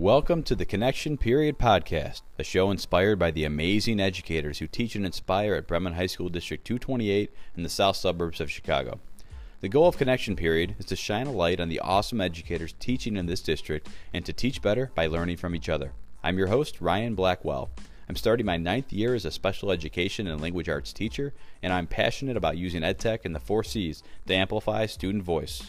Welcome to the Connection Period Podcast, a show inspired by the amazing educators who teach and inspire at Bremen High School District 228 in the south suburbs of Chicago. The goal of Connection Period is to shine a light on the awesome educators teaching in this district and to teach better by learning from each other. I'm your host, Ryan Blackwell. I'm starting my 9th year as a special education and language arts teacher, and I'm passionate about using EdTech and the 4 C's to amplify student voice.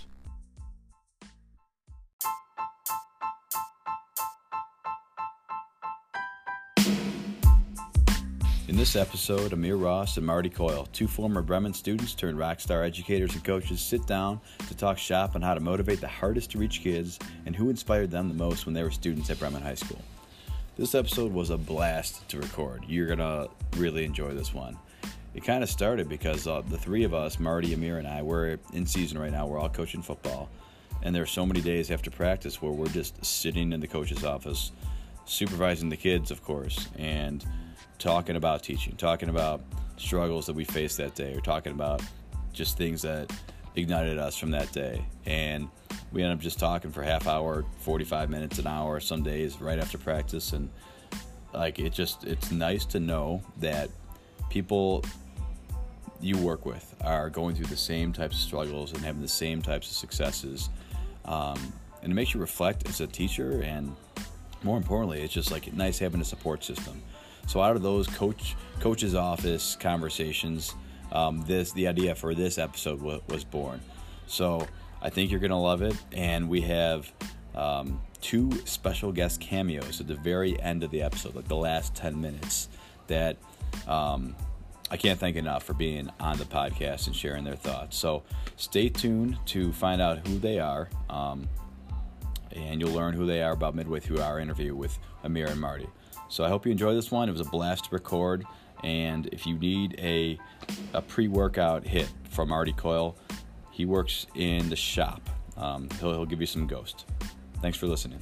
In this episode, Amir Ross and Marty Coyle, 2 former Bremen students turned rockstar educators and coaches, sit down to talk shop on how to motivate the hardest to reach kids and who inspired them the most when they were students at Bremen High School. This episode was a blast to record. You're going to really enjoy this one. It kind of started because the 3 of us, Marty, Amir, and I, we're in season right now. We're all coaching football. And there are so many days after practice where we're just sitting in the coach's office, supervising the kids, of course, and talking about teaching, talking about struggles that we faced that day, or talking about just things that ignited us from that day. And we end up just talking for half hour, 45 minutes, an hour, some days right after practice. And it's nice to know that people you work with are going through the same types of struggles and having the same types of successes. And it makes you reflect as a teacher, and more importantly, it's just like nice having a support system. So out of those coach's office conversations, the idea for this episode was born. So I think you're going to love it. And we have 2 special guest cameos at the very end of the episode, like the last 10 minutes, that I can't thank enough for being on the podcast and sharing their thoughts. So stay tuned to find out who they are. And you'll learn who they are about midway through our interview with Amir and Marty. So I hope you enjoy this one. It was a blast to record. And if you need a pre-workout hit from Marty Coyle, he works in the shop. He'll give you some ghost. Thanks for listening.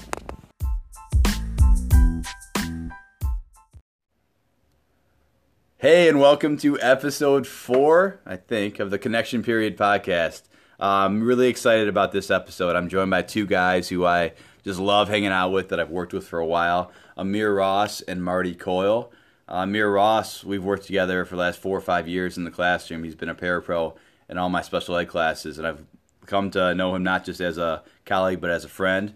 Hey, and welcome to episode 4, I think, of the Connection Period podcast. I'm really excited about this episode. I'm joined by 2 guys who I just love hanging out with, that I've worked with for a while, Amir Ross and Marty Coyle. Amir Ross, we've worked together for the last 4 or 5 years in the classroom. He's been a parapro in all my special ed classes, and I've come to know him not just as a colleague, but as a friend.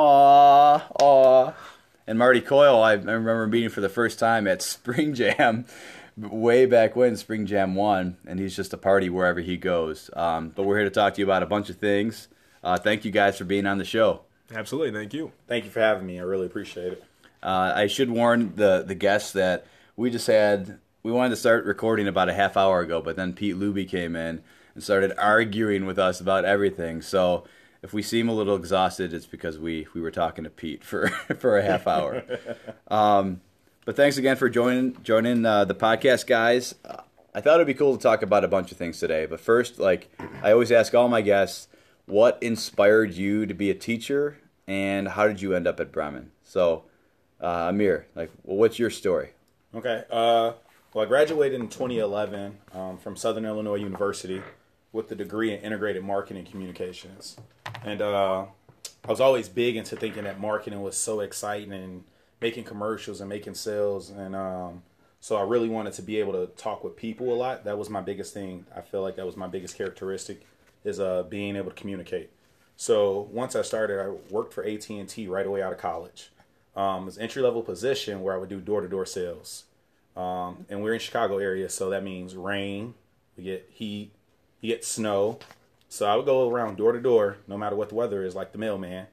Aww. And Marty Coyle, I remember meeting for the first time at Spring Jam, way back when Spring Jam 1, and he's just a party wherever he goes. But we're here to talk to you about a bunch of things. Thank you guys for being on the show. Absolutely, thank you. Thank you for having me. I really appreciate it. I should warn the guests that we wanted to start recording about a half hour ago, but then Pete Luby came in and started arguing with us about everything. So if we seem a little exhausted, it's because we were talking to Pete for a half hour. But thanks again for joining the podcast, guys. I thought it'd be cool to talk about a bunch of things today. But first, like I always ask all my guests, what inspired you to be a teacher, and how did you end up at Bremen? So, Amir, what's your story? Okay. Well, I graduated in 2011 from Southern Illinois University with a degree in integrated marketing and communications. And I was always big into thinking that marketing was so exciting and making commercials and making sales. And so I really wanted to be able to talk with people a lot. That was my biggest thing. I feel like that was my biggest characteristic, is being able to communicate. So once I started, I worked for AT&T right away out of college. It was an entry-level position where I would do door-to-door sales. And we're in Chicago area, so that means rain, we get heat, you get snow. So I would go around door-to-door, no matter what the weather is, like the mailman.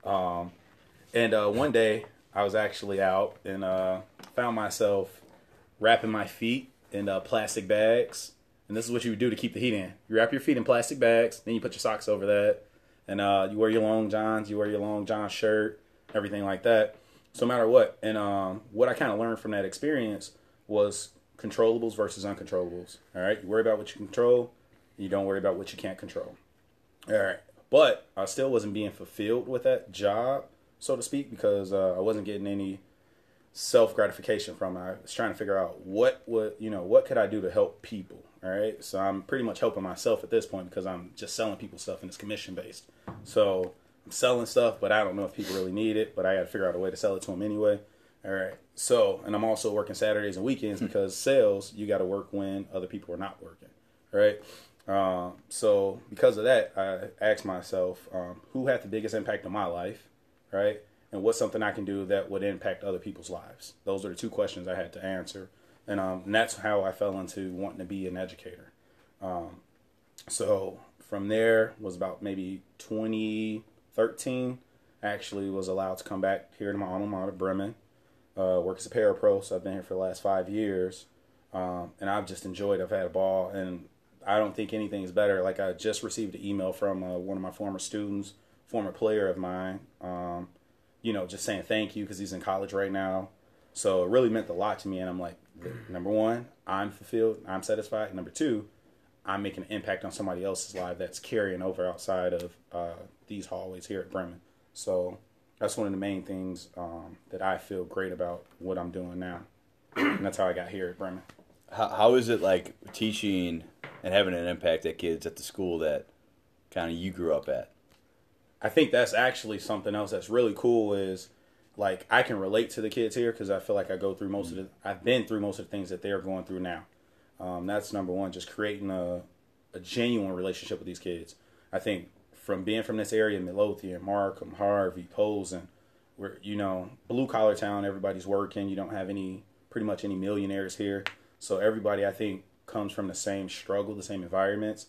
And one day, I was actually out and found myself wrapping my feet in plastic bags. And this is what you would do to keep the heat in. You wrap your feet in plastic bags, then you put your socks over that. And you wear your long johns, you wear your long john shirt, everything like that. So no matter what. And what I kind of learned from that experience was controllables versus uncontrollables. All right? You worry about what you control, you don't worry about what you can't control. All right. But I still wasn't being fulfilled with that job, so to speak, because I wasn't getting any self-gratification from it. I was trying to figure out what could I do to help people. All right. So I'm pretty much helping myself at this point because I'm just selling people stuff and it's commission based. So I'm selling stuff, but I don't know if people really need it, but I got to figure out a way to sell it to them anyway. All right. So, and I'm also working Saturdays and weekends because sales, you got to work when other people are not working. Right. So because of that, I asked myself, who had the biggest impact on my life? Right. And what's something I can do that would impact other people's lives? Those are the two questions I had to answer. And that's how I fell into wanting to be an educator. So from there was about maybe 2013, I actually was allowed to come back here to my alma mater, Bremen, work as a parapro. So I've been here for the last 5 years. And I've just enjoyed it. I've had a ball, and I don't think anything is better. Like, I just received an email from one of my former students, former player of mine, just saying thank you because he's in college right now. So it really meant a lot to me. And I'm like, number one, I'm fulfilled, I'm satisfied. Number two, I'm making an impact on somebody else's life that's carrying over outside of these hallways here at Bremen. So that's one of the main things that I feel great about what I'm doing now. And that's how I got here at Bremen. How is it like teaching and having an impact at kids at the school that kind of you grew up at? I think that's actually something else that's really cool is, like, I can relate to the kids here because I feel like I've been through most of the things that they're going through now. That's number one, just creating a genuine relationship with these kids. I think from being from this area, Midlothian, Markham, Harvey, Posen, where, blue collar town, everybody's working. You don't have pretty much any millionaires here. So everybody, I think, comes from the same struggle, the same environments.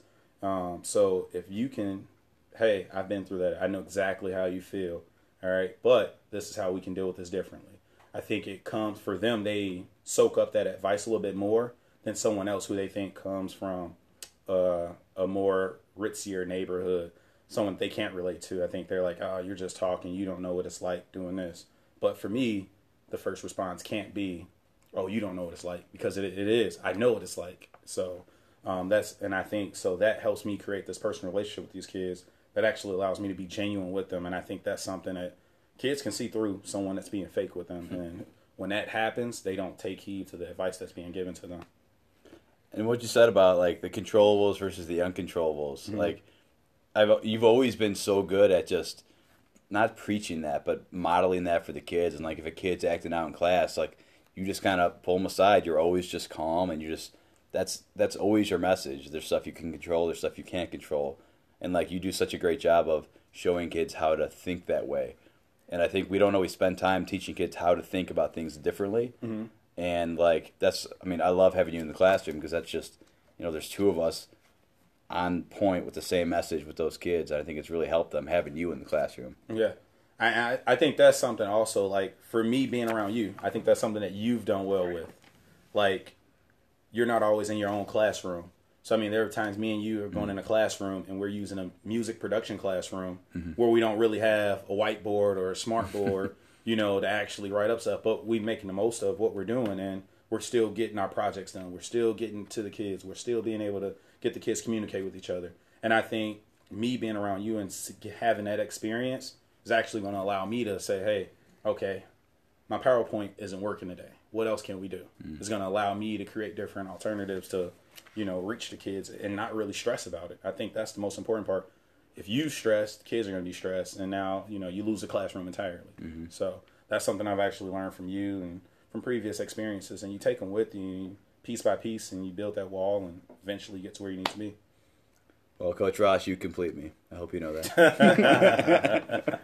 So if you can, hey, I've been through that. I know exactly how you feel. All right. But this is how we can deal with this differently. I think it comes for them. They soak up that advice a little bit more than someone else who they think comes from a more ritzier neighborhood, someone they can't relate to. I think they're like, oh, you're just talking. You don't know what it's like doing this. But for me, the first response can't be, oh, you don't know what it's like, because it is. I know what it's like. So and I think so that helps me create this personal relationship with these kids that actually allows me to be genuine with them. And I think that's something that kids can see through someone that's being fake with them. And when that happens, they don't take heed to the advice that's being given to them. And what you said about, like, the controllables versus the uncontrollables, like, you've always been so good at just not preaching that, but modeling that for the kids. And, like, if a kid's acting out in class, like, you just kind of pull them aside. You're always just calm, and that's always your message. There's stuff you can control, there's stuff you can't control. And, like, you do such a great job of showing kids how to think that way. And I think we don't always spend time teaching kids how to think about things differently. Mm-hmm. And, like, I love having you in the classroom because that's just, there's two of us on point with the same message with those kids. I think it's really helped them having you in the classroom. Yeah. I think that's something also, like, for me being around you, I think that's something that you've done well with. Like, you're not always in your own classroom. So, I mean, there are times me and you are going in a classroom and we're using a music production classroom where we don't really have a whiteboard or a smart board, to actually write up stuff. But we're making the most of what we're doing, and we're still getting our projects done. We're still getting to the kids. We're still being able to get the kids communicate with each other. And I think me being around you and having that experience is actually going to allow me to say, hey, okay, my PowerPoint isn't working today. What else can we do? It's going to allow me to create different alternatives to, reach the kids and not really stress about it. I think that's the most important part. If you stress, the kids are going to be stressed, and now, you lose the classroom entirely. Mm-hmm. So that's something I've actually learned from you and from previous experiences, and you take them with you piece by piece, and you build that wall and eventually get to where you need to be. Well, Coach Ross, you complete me. I hope you know that.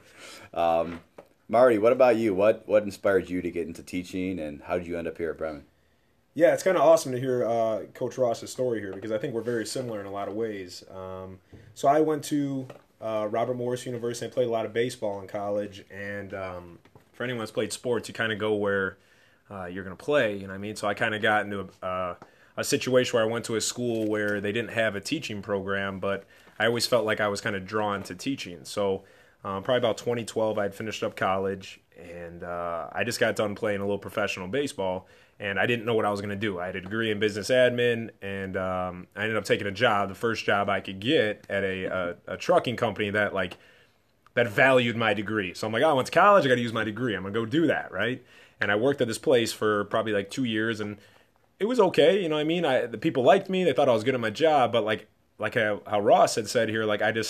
Marty, what about you? What inspired you to get into teaching, and how did you end up here at Bremen? Yeah, it's kind of awesome to hear Coach Ross's story here, because I think we're very similar in a lot of ways. So I went to Robert Morris University and played a lot of baseball in college. And for anyone that's played sports, you kind of go where you're going to play, you know what I mean? So I kind of got into a situation where I went to a school where they didn't have a teaching program, but I always felt like I was kind of drawn to teaching. So probably about 2012, I'd finished up college, and I just got done playing a little professional baseball, and I didn't know what I was going to do. I had a degree in business admin, and I ended up taking a job, the first job I could get at a trucking company that valued my degree. So I'm like, I went to college, I got to use my degree. I'm going to go do that, right? And I worked at this place for probably like 2 years, and it was okay, you know what I mean? The people liked me, they thought I was good at my job, but like how Ross had said here, like I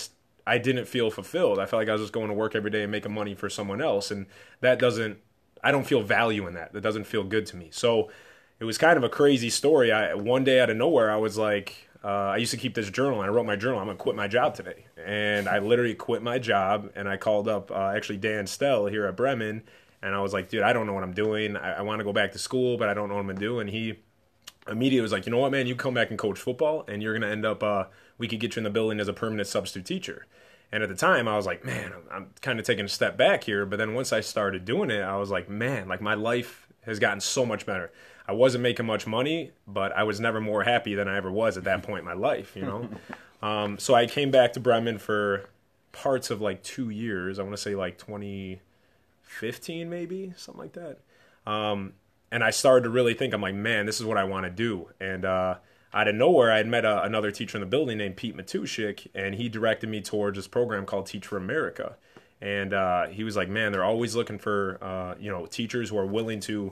I didn't feel fulfilled. I felt like I was just going to work every day and making money for someone else, and I don't feel value in that. That doesn't feel good to me. So it was kind of a crazy story. One day out of nowhere, I was like, I used to keep this journal, and I wrote my journal, I'm going to quit my job today. And I literally quit my job, and I called up actually Dan Stell here at Bremen, and I was like, dude, I don't know what I'm doing. I want to go back to school, but I don't know what I'm going to do. And he immediately was like, you know what, man, you come back and coach football, and you're going to end up, we could get you in the building as a permanent substitute teacher. And at the time, I was like, man, I'm kind of taking a step back here. But then once I started doing it, I was like, man, like my life has gotten so much better. I wasn't making much money, but I was never more happy than I ever was at that point in my life, you know? So I came back to Bremen for parts of like 2 years. I want to say like 2015 maybe, something like that. And I started to really think, I'm like, man, this is what I want to do. And out of nowhere, I had met another teacher in the building named Pete Matushik, and he directed me towards this program called Teach for America. And he was like, man, they're always looking for, teachers who are willing to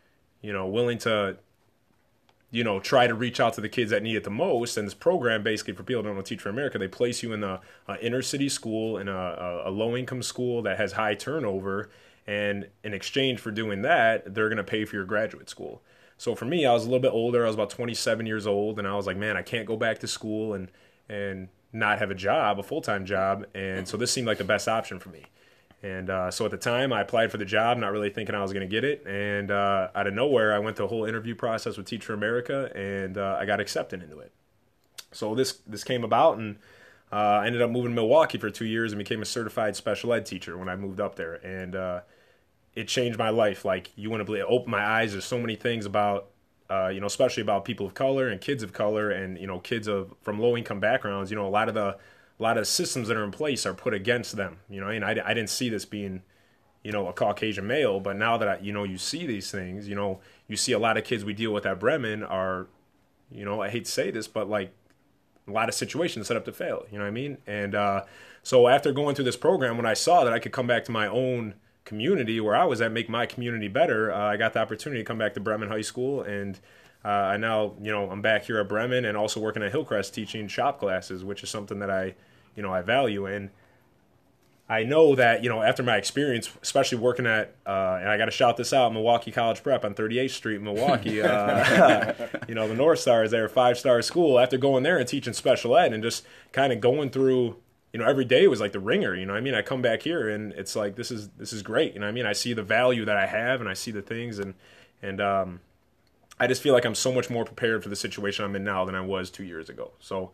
try to reach out to the kids that need it the most. And this program, basically, for people who don't know Teach for America, they place you in a inner city school, in a low-income school that has high turnover. And in exchange for doing that, they're going to pay for your graduate school. So for me, I was a little bit older. I was about 27 years old, and I was like, man, I can't go back to school and not have a full-time job. And so this seemed like the best option for me. And so at the time, I applied for the job, not really thinking I was going to get it. And out of nowhere, I went through a whole interview process with Teach for America, and I got accepted into it. So this came about, and I ended up moving to Milwaukee for 2 years and became a certified special ed teacher when I moved up there. And it changed my life. Like, you wouldn't believe it. Opened my eyes. There's so many things about, especially about people of color and kids of color and, kids from low-income backgrounds. A lot of the systems that are in place are put against them, and I didn't see this being, a Caucasian male, but now that you see these things, you see a lot of kids we deal with at Bremen are, I hate to say this, but like a lot of situations set up to fail, you know what I mean? And so after going through this program, when I saw that I could come back to my own community where I was at, make my community better, I got the opportunity to come back to Bremen High School, and I now, I'm back here at Bremen and also working at Hillcrest teaching shop classes, which is something that I value. And I know that, after my experience, especially working at, and I got to shout this out, Milwaukee College Prep on 38th Street, Milwaukee, the North Stars there, 5-star school. After going there and teaching special ed and just kind of going through, every day was like the ringer, I come back here and it's like, this is great. I see the value that I have, and I see the things, and I just feel like I'm so much more prepared for the situation I'm in now than I was 2 years ago. So,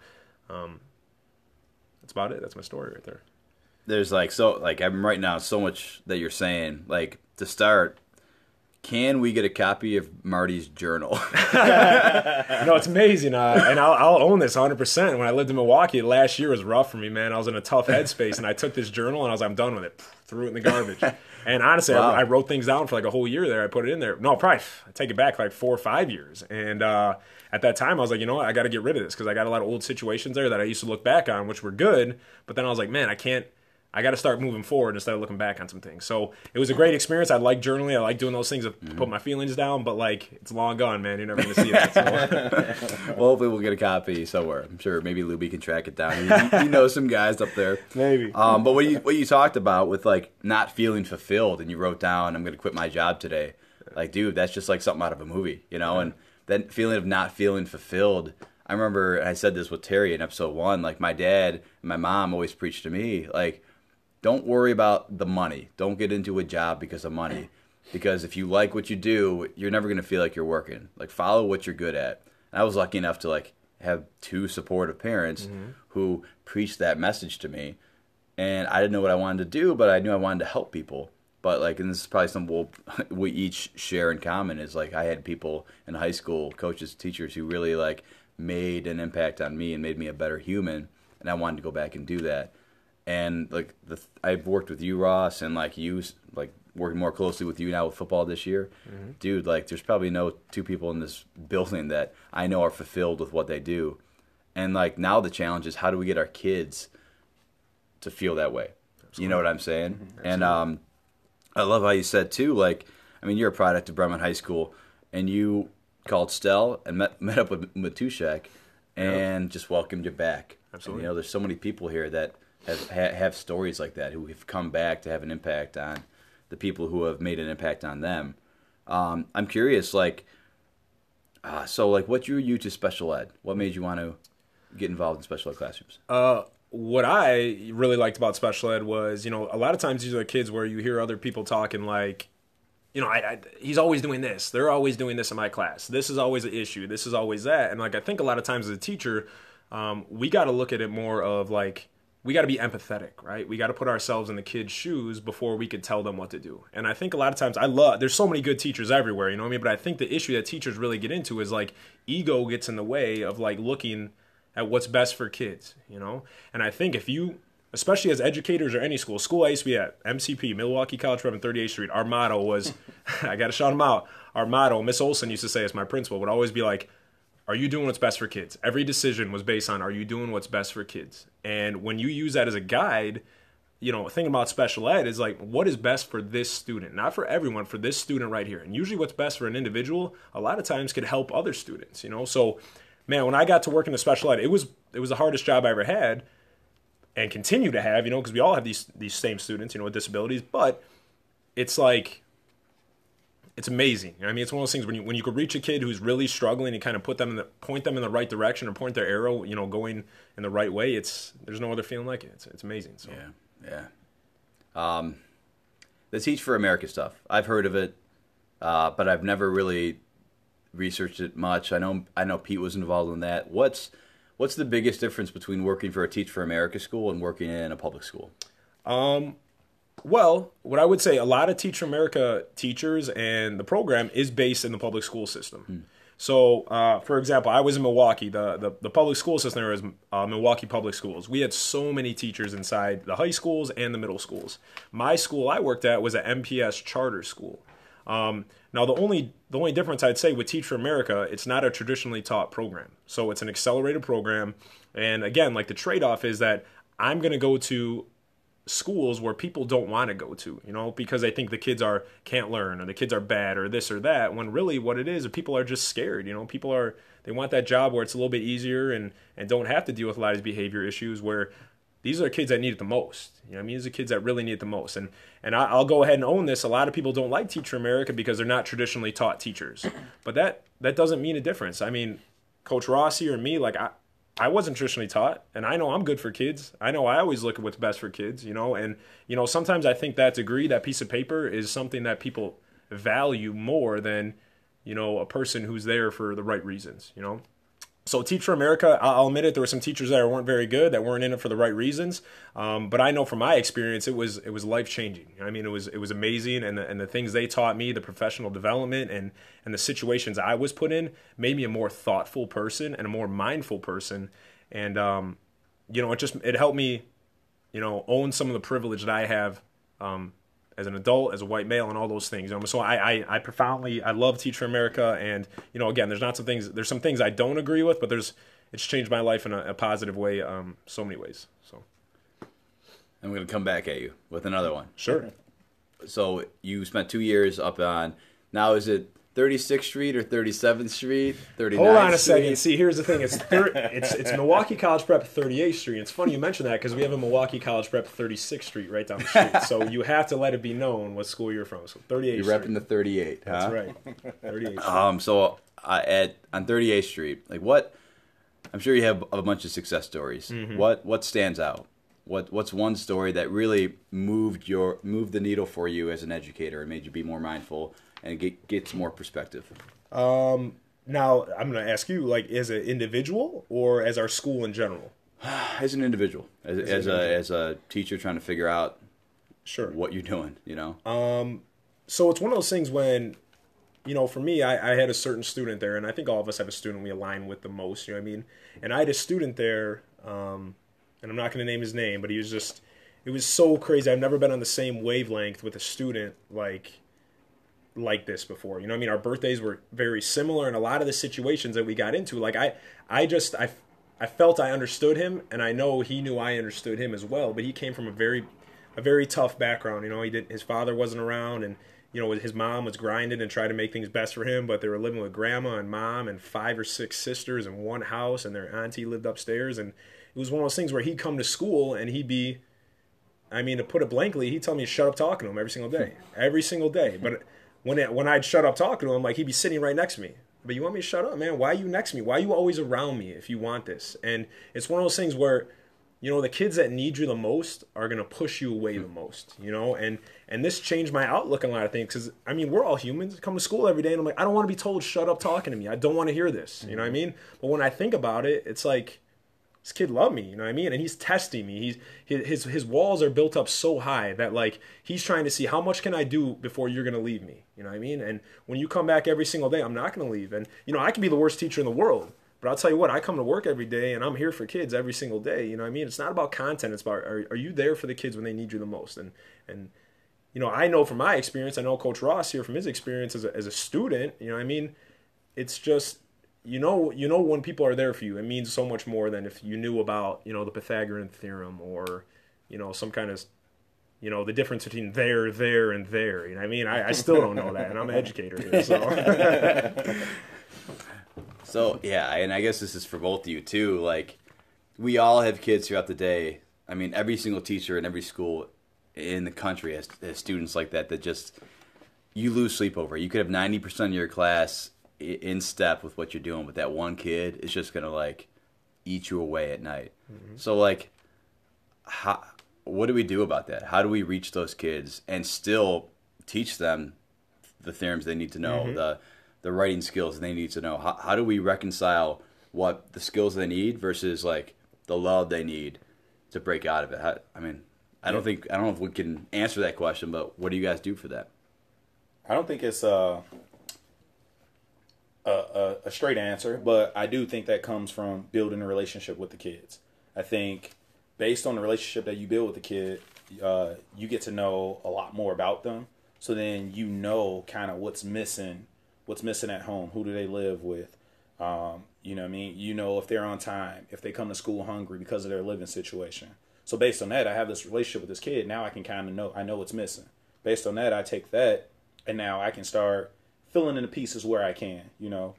that's about it. That's my story right there. There's I'm right now so much that you're saying. Like, to start, can we get a copy of Marty's journal? It's amazing. And I'll own this 100%. When I lived in Milwaukee, last year was rough for me, man. I was in a tough headspace, and I took this journal, and I was like, I'm done with it. Threw it in the garbage. And honestly, wow. I wrote things down for like a whole year there. I put it in there. No, probably, I take it back for like 4 or 5 years. And at that time, I was like, what? I got to get rid of this because I got a lot of old situations there that I used to look back on, which were good. But then I was like, man, I got to start moving forward instead of looking back on some things. So it was a great experience. I like journaling. I like doing those things to put my feelings down. But like, it's long gone, man. You're never going to see that. So. Well, hopefully we'll get a copy somewhere. I'm sure maybe Luby can track it down. He knows some guys up there. Maybe. But what you talked about with like not feeling fulfilled, and you wrote down, I'm going to quit my job today. Like, dude, that's just like something out of a movie, And that feeling of not feeling fulfilled. I remember I said this with Terry in episode 1. Like, my dad and my mom always preached to me, like, don't worry about the money. Don't get into a job because of money. Because if you like what you do, you're never going to feel like you're working. Like, follow what you're good at. And I was lucky enough to, like, have 2 supportive parents who preached that message to me. And I didn't know what I wanted to do, but I knew I wanted to help people. But, like, and this is probably something we each share in common, is, like, I had people in high school, coaches, teachers, who really, like, made an impact on me and made me a better human. And I wanted to go back and do that. And like I've worked with you, Ross, and like you, like working more closely with you now with football this year, dude. Like, there's probably no 2 people in this building that I know are fulfilled with what they do. And like, now the challenge is, how do we get our kids to feel that way? Absolutely. You know what I'm saying? And I love how you said too. Like, you're a product of Bremen High School, and you called Stell and met up with Matushak and just welcomed you back. Absolutely. And, there's so many people here that have stories like that, who have come back to have an impact on the people who have made an impact on them. I'm curious, like, so like, what drew you to special ed? What made you want to get involved in special ed classrooms? What I really liked about special ed was, you know, a lot of times these are kids where you hear other people talking like, you know, he's always doing this. They're always doing this in my class. This is always an issue. This is always that. And like, I think a lot of times as a teacher, we got to look at it more of like, we got to be empathetic, right? We got to put ourselves in the kids' shoes before we could tell them what to do. And I think a lot of times there's so many good teachers everywhere, you know what I mean? But I think the issue that teachers really get into is like ego gets in the way of like looking at what's best for kids, you know? And I think if you, especially as educators or any school I used to be at, MCP, Milwaukee College Prep on 38th Street, our motto was, I got to shout them out, our motto, Miss Olson used to say as my principal, would always be like, are you doing what's best for kids? Every decision was based on, are you doing what's best for kids? And when you use that as a guide, you know, thinking about special ed is like, what is best for this student? Not for everyone, for this student right here. And usually what's best for an individual, a lot of times could help other students, you know? So, man, when I got to work in the special ed, it was the hardest job I ever had and continue to have, you know, because we all have these same students, you know, with disabilities. But it's like, it's amazing. I mean, it's one of those things when you could reach a kid who's really struggling and kind of point them in the right direction or point their arrow, you know, going in the right way. There's no other feeling like it. It's amazing. So yeah. The Teach for America stuff, I've heard of it, but I've never really researched it much. I know Pete was involved in that. What's the biggest difference between working for a Teach for America school and working in a public school? Well, what I would say, a lot of Teach for America teachers and the program is based in the public school system. So, for example, I was in Milwaukee. The public school system there is Milwaukee Public Schools. We had so many teachers inside the high schools and the middle schools. My school I worked at was an MPS charter school. Now, the only difference I'd say with Teach for America, it's not a traditionally taught program. So it's an accelerated program. And again, like the trade-off is that I'm going to go to schools where people don't want to go to, you know, because they think the kids can't learn or the kids are bad or this or that, when really what it is people are just scared, you know. They want that job where it's a little bit easier and don't have to deal with a lot of these behavior issues, where these are kids that need it the most. You know what I mean? These are kids that really need it the most. And I'll go ahead and own this. A lot of people don't like Teach for America because they're not traditionally taught teachers. But that doesn't mean a difference. I mean, Coach Rossi or me, like I wasn't traditionally taught, and I know I'm good for kids. I know I always look at what's best for kids, you know. And, you know, sometimes I think that degree, that piece of paper is something that people value more than, you know, a person who's there for the right reasons, you know. So Teach for America, I'll admit it, there were some teachers that weren't very good, that weren't in it for the right reasons. But I know from my experience, it was life-changing. I mean, it was amazing, and the things they taught me, the professional development and the situations I was put in, made me a more thoughtful person and a more mindful person. And, you know, it helped me, you know, own some of the privilege that I have as an adult, as a white male, and all those things. So I profoundly, I love Teach for America, and, you know, again, there's some things I don't agree with, but it's changed my life in a positive way, so many ways. So I'm going to come back at you with another one. Sure. So you spent 2 years up on, now is it 36th Street or 37th Street, 39th Hold on a Street? second. See, here's the thing. It's Milwaukee College Prep 38th Street. It's funny you mention that because we have a Milwaukee College Prep 36th Street right down the street. So you have to let it be known what school you're from. So 38th You're Street. repping the 38, huh? That's right. 38th Street. So on 38th Street, like what? I'm sure you have a bunch of success stories. Mm-hmm. What stands out? What's one story that really moved the needle for you as an educator and made you be more mindful and get some more perspective? Now I'm going to ask you, like, as an individual or as our school in general? As an individual, as a teacher trying to figure out what you're doing, you know. So it's one of those things when, you know, for me, I had a certain student there, and I think all of us have a student we align with the most. You know what I mean? And I had a student there, and I'm not going to name his name, but it was so crazy. I've never been on the same wavelength with a student like this before. You know what I mean? Our birthdays were very similar, and a lot of the situations that we got into, like I felt I understood him, and I know he knew I understood him as well, but he came from a very tough background. You know, his father wasn't around, and, you know, his mom was grinding and trying to make things best for him, but they were living with grandma and mom and 5 or 6 sisters in one house, and their auntie lived upstairs, and it was one of those things where he'd come to school and he'd be, I mean, to put it blankly, he'd tell me to shut up talking to him every single day. But when I'd shut up talking to him, like, he'd be sitting right next to me. But you want me to shut up, man? Why are you next to me? Why are you always around me if you want this? And it's one of those things where, you know, the kids that need you the most are going to push you away the most, you know? And this changed my outlook on a lot of things because, I mean, we're all humans. I come to school every day and I'm like, I don't want to be told, shut up talking to me. I don't want to hear this, you know what I mean? But when I think about it, it's like, this kid loved me, you know what I mean? And he's testing me. His walls are built up so high that, like, he's trying to see how much can I do before you're going to leave me, you know what I mean? And when you come back every single day, I'm not going to leave. And, you know, I can be the worst teacher in the world, but I'll tell you what, I come to work every day and I'm here for kids every single day, you know what I mean? It's not about content. It's about, are you there for the kids when they need you the most? And you know, I know from my experience, I know Coach Ross here from his experience as a student, you know what I mean? It's just, you know when people are there for you, it means so much more than if you knew about, you know, the Pythagorean theorem or, you know, some kind of, you know, the difference between there, and there. You know what I mean? I still don't know that, and I'm an educator here, so. So, yeah, and I guess this is for both of you, too. Like, we all have kids throughout the day. I mean, every single teacher in every school in the country has students like that just, you lose sleep over. You could have 90% of your class in step with what you're doing, but that one kid is just going to, like, eat you away at night. Mm-hmm. So, like, what do we do about that? How do we reach those kids and still teach them the theorems they need to know, mm-hmm. the writing skills they need to know? How do we reconcile what the skills they need versus, like, the love they need to break out of it? I don't know if we can answer that question, but what do you guys do for that? I don't think it's a straight answer, but I do think that comes from building a relationship with the kids. I think based on the relationship that you build with the kid, you get to know a lot more about them. So then you know kind of what's missing at home. Who do they live with? You know what I mean? You know if they're on time, if they come to school hungry because of their living situation. So based on that, I have this relationship with this kid. Now I can kind of know, I know what's missing. Based on that, I take that, and now I can start filling in the pieces where I can. You know,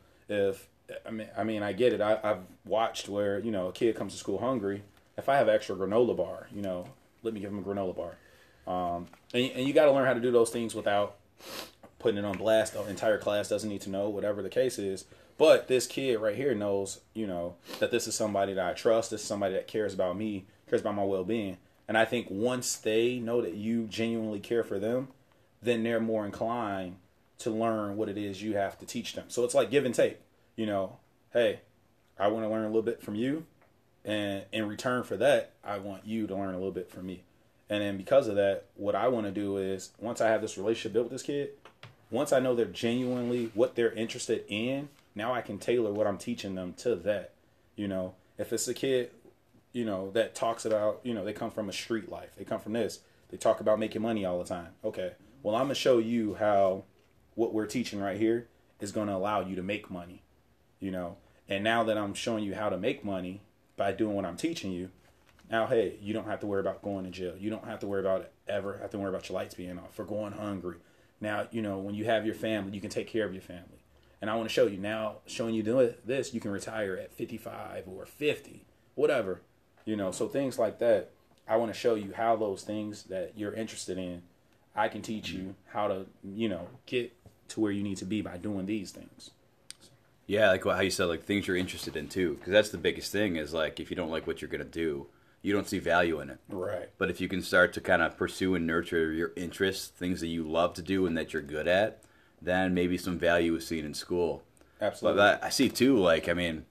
I get it. I've watched where, you know, a kid comes to school hungry. If I have an extra granola bar, you know, let me give him a granola bar. And you got to learn how to do those things without putting it on blast. The entire class doesn't need to know, whatever the case is. But this kid right here knows, you know, that this is somebody that I trust. This is somebody that cares about me, cares about my well-being. And I think once they know that you genuinely care for them, then they're more inclined to learn what it is you have to teach them. So it's like give and take. You know, hey, I want to learn a little bit from you. And in return for that, I want you to learn a little bit from me. And then because of that, what I want to do is, once I have this relationship built with this kid, once I know they're genuinely what they're interested in, now I can tailor what I'm teaching them to that. You know, if it's a kid, you know, that talks about, you know, they come from a street life. They come from this. They talk about making money all the time. Okay, well, I'm going to show you how what we're teaching right here is going to allow you to make money, you know. And now that I'm showing you how to make money by doing what I'm teaching you, now, hey, you don't have to worry about going to jail. You don't have to worry about your lights being off or going hungry. Now, you know, when you have your family, you can take care of your family. And I want to show you now, showing you doing this, you can retire at 55 or 50, whatever, you know. So things like that, I want to show you how those things that you're interested in, I can teach you how to, you know, get to where you need to be by doing these things. Yeah, like how you said, like things you're interested in too, because that's the biggest thing is like if you don't like what you're going to do, you don't see value in it. Right. But if you can start to kind of pursue and nurture your interests, things that you love to do and that you're good at, then maybe some value is seen in school. Absolutely. But I see too, like, I mean,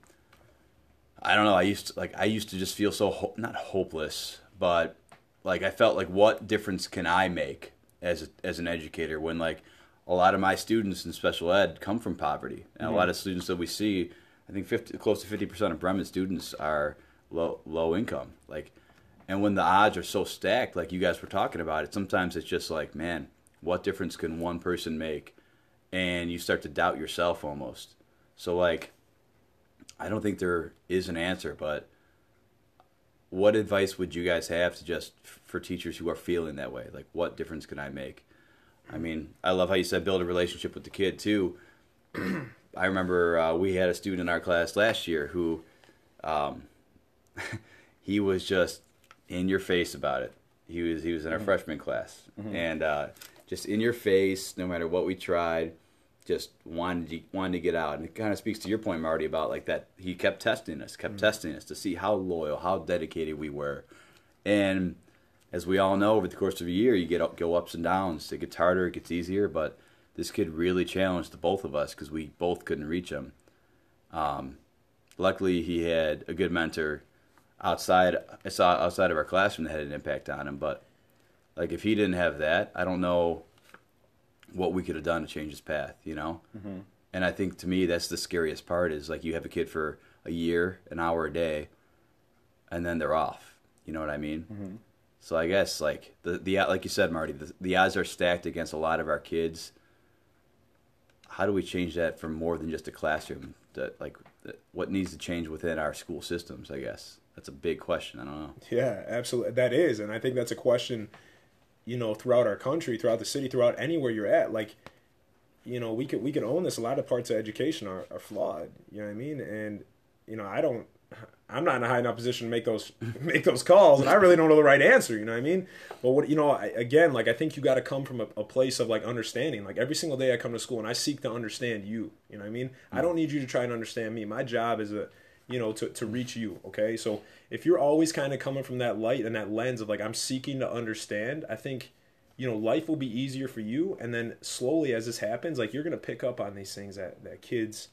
I don't know, I used to just feel so, not hopeless, but like I felt like what difference can I make as an educator when like a lot of my students in special ed come from poverty. And a lot of students that we see, I think close to 50% of Bremen students are low income. Like, and when the odds are so stacked, like you guys were talking about it, sometimes it's just like, man, what difference can one person make? And you start to doubt yourself almost. So like, I don't think there is an answer, but what advice would you guys have to just for teachers who are feeling that way? Like, what difference can I make? I mean, I love how you said build a relationship with the kid too. I remember we had a student in our class last year who he was just in your face about it. He was in our freshman class, and just in your face, no matter what we tried, just wanted to get out. And it kind of speaks to your point, Marty, about like that he kept testing us to see how loyal, how dedicated we were. And as we all know, over the course of a year, you go ups and downs. It gets harder, it gets easier, but this kid really challenged the both of us because we both couldn't reach him. Luckily, he had a good mentor outside of our classroom that had an impact on him. But like, if he didn't have that, I don't know what we could have done to change his path, you know? Mm-hmm. And I think, to me, that's the scariest part is, like, you have a kid for a year, an hour a day, and then they're off. You know what I mean? Mm-hmm. So I guess, like, the like you said, Marty, the odds are stacked against a lot of our kids. How do we change that from more than just a classroom? What needs to change within our school systems, I guess? That's a big question. I don't know. Yeah, absolutely. That is. And I think that's a question, you know, throughout our country, throughout the city, throughout anywhere you're at. Like, you know, we could own this. A lot of parts of education are flawed. You know what I mean? And, you know, I'm not in a high enough position to make those calls, and I really don't know the right answer. You know what I mean? But what, you know, again, like, I think you got to come from a place of, like, understanding. Like, every single day I come to school and I seek to understand you. You know what I mean? Mm-hmm. I don't need you to try and understand me. My job is to reach you. Okay, so if you're always kind of coming from that light and that lens of, like, I'm seeking to understand, I think, you know, life will be easier for you. And then slowly, as this happens, like, you're gonna pick up on these things that kids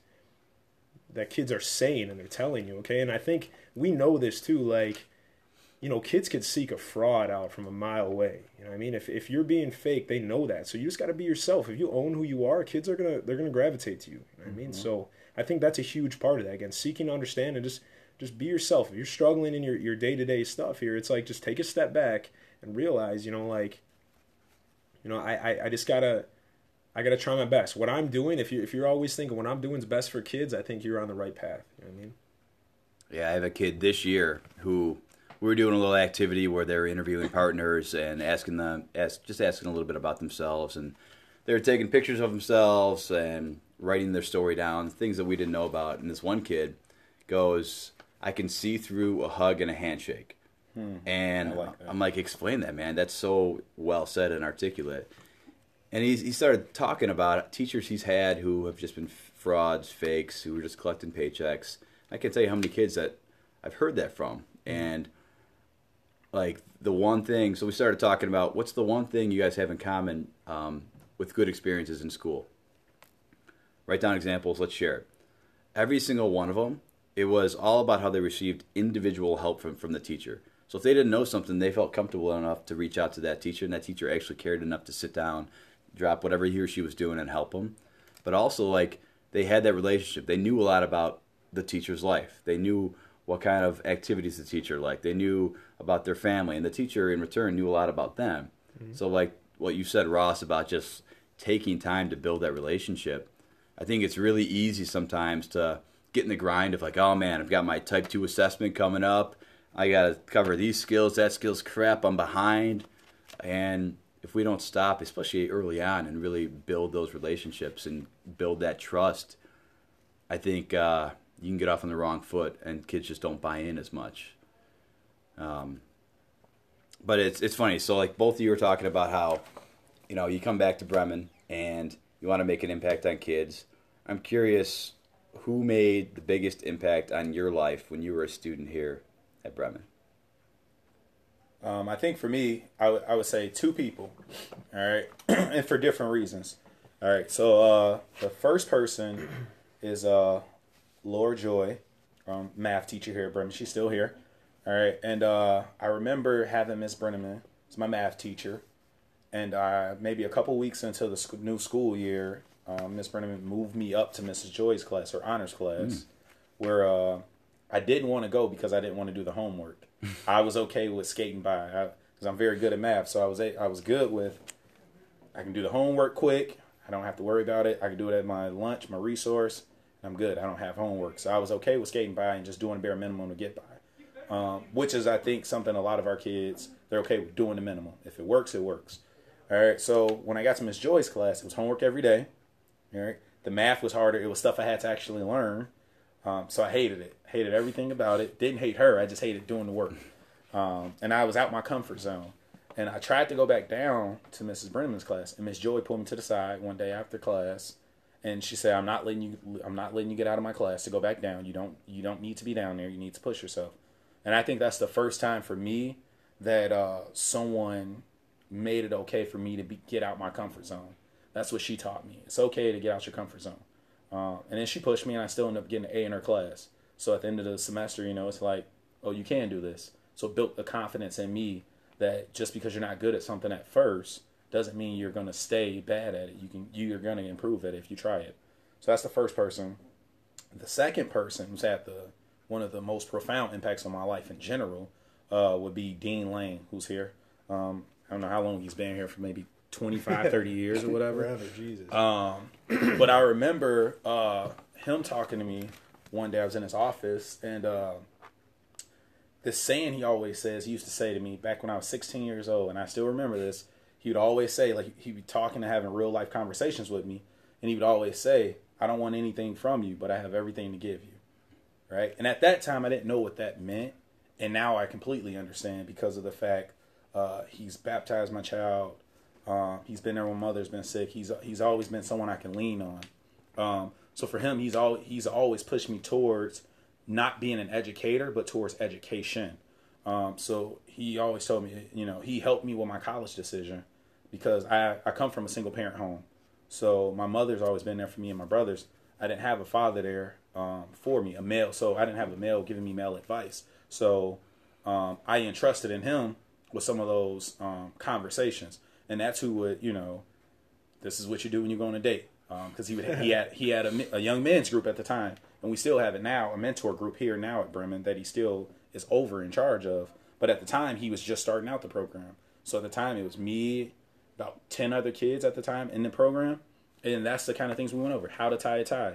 are saying and they're telling you, okay? And I think we know this too, like, you know, kids could seek a fraud out from a mile away. You know what I mean? If you're being fake, they know that. So you just got to be yourself. If you own who you are, kids they're gonna gravitate to you. You know what I mean? So I think that's a huge part of that. Again, seeking to understand and just be yourself. If you're struggling in your day-to-day stuff here, it's like, just take a step back and realize, you know, like, you know, I just gotta try my best. What I'm doing, if you're always thinking what I'm doing is best for kids, I think you're on the right path. You know what I mean? Yeah, I have a kid this year who we were doing a little activity where they were interviewing partners and asking a little bit about themselves, and they were taking pictures of themselves and writing their story down, things that we didn't know about. And this one kid goes, "I can see through a hug and a handshake." And I'm like, explain that, man. That's so well said and articulate. And he started talking about teachers he's had who have just been frauds, fakes, who were just collecting paychecks. I can't tell you how many kids that I've heard that from. And, like, the one thing, so we started talking about what's the one thing you guys have in common with good experiences in school. Write down examples, let's share it. Every single one of them, it was all about how they received individual help from the teacher. So if they didn't know something, they felt comfortable enough to reach out to that teacher, and that teacher actually cared enough to sit down, drop whatever he or she was doing, and help them. But also, like, they had that relationship. They knew a lot about the teacher's life. They knew what kind of activities the teacher liked. They knew about their family, and the teacher in return knew a lot about them. Mm-hmm. So, like what you said, Ross, about just taking time to build that relationship, I think it's really easy sometimes to get in the grind of, like, oh man, I've got my type 2 assessment coming up. I got to cover these skills, that skills, crap, I'm behind. And if we don't stop, especially early on, and really build those relationships and build that trust, I think you can get off on the wrong foot, and kids just don't buy in as much. But it's funny. So, like, both of you were talking about how, you know, you come back to Bremen and you want to make an impact on kids. I'm curious, who made the biggest impact on your life when you were a student here at Bremen? I think for me, I would say two people, all right, and for different reasons. All right, so the first person is Laura Joy, math teacher here at Bremen. She's still here, all right, and I remember having Miss Brenneman as my math teacher, and maybe a couple weeks into the new school year, Miss Brenneman moved me up to Mrs. Joy's class, her honors class, where I didn't want to go because I didn't want to do the homework. I was okay with skating by because I'm very good at math. So I was good with, I can do the homework quick. I don't have to worry about it. I can do it at my lunch, my resource. And I'm good. I don't have homework. So I was okay with skating by and just doing the bare minimum to get by. Which is, I think, something a lot of our kids, they're okay with doing the minimum. If it works, it works. All right. So when I got to Miss Joy's class, it was homework every day. All right. The math was harder. It was stuff I had to actually learn. So I hated it. Hated everything about it. Didn't hate her. I just hated doing the work. And I was out my comfort zone. And I tried to go back down to Mrs. Brenneman's class, and Miss Joy pulled me to the side one day after class, and she said, I'm not letting you get out of my class to go back down. You don't need to be down there. You need to push yourself. And I think that's the first time for me that someone made it okay for me to get out my comfort zone. That's what she taught me. It's okay to get out your comfort zone. And then she pushed me, and I still ended up getting an A in her class. So at the end of the semester, it's like, oh, you can do this. So it built the confidence in me that just because you're not good at something at first doesn't mean you're going to stay bad at it. You're going to improve at it if you try it. So that's the first person. The second person who's had one of the most profound impacts on my life in general would be Dean Lane, who's here. I don't know how long he's been here, for maybe 25, 30 years or whatever. Forever, Jesus. But I remember him talking to me one day. I was in his office, and this saying he always says, he used to say to me back when I was 16 years old, and I still remember this. He would always say, like, he'd be talking and having real life conversations with me, and he would always say, I don't want anything from you, but I have everything to give you. Right? And at that time, I didn't know what that meant, and now I completely understand because of the fact he's baptized my child. He's been there when mother's been sick. He's always been someone I can lean on. So for him, he's always pushed me towards not being an educator, but towards education. So he always told me, he helped me with my college decision because I come from a single parent home. So my mother's always been there for me and my brothers. I didn't have a father there for me, a male. So I didn't have a male giving me male advice. So I entrusted in him with some of those conversations. And that's who would, this is what you do when you go on a date. Because he had a young men's group at the time, and we still have it now, a mentor group here now at Bremen that he still is in charge of. But at the time, he was just starting out the program. So at the time, it was me, about 10 other kids at the time in the program, and that's the kind of things we went over: how to tie a tie,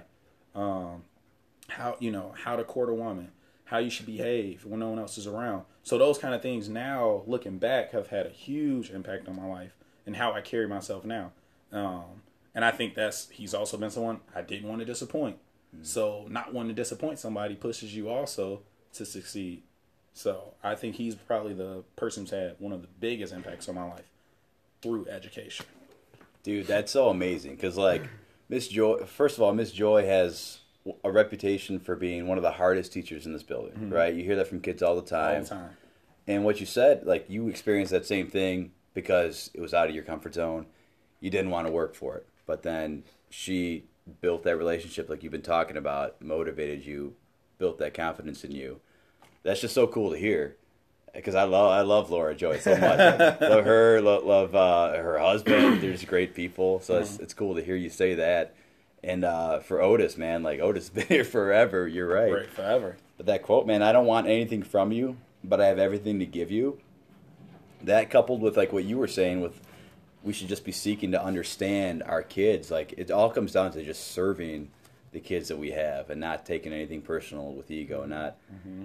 how to court a woman, how you should behave when no one else is around. So those kind of things now, looking back, have had a huge impact on my life and how I carry myself now. And I think he's also been someone I didn't want to disappoint. So not wanting to disappoint somebody pushes you also to succeed. So I think he's probably the person who's had one of the biggest impacts on my life through education. Dude, that's so amazing. Because, Miss Joy, first of all, Miss Joy has a reputation for being one of the hardest teachers in this building, right? You hear that from kids all the time. All the time. And what you said, you experienced that same thing because it was out of your comfort zone. You didn't want to work for it. But then she built that relationship like you've been talking about, motivated you, built that confidence in you. That's just so cool to hear. Because I love Laura Joy so much. Love her, love her husband. They're just great people. So it's cool to hear you say that. And for Otis, man, Otis has been here forever. You're right. Right, forever. But that quote, man, I don't want anything from you, but I have everything to give you. That coupled with what you were saying with we should just be seeking to understand our kids. It all comes down to just serving the kids that we have and not taking anything personal with ego, not,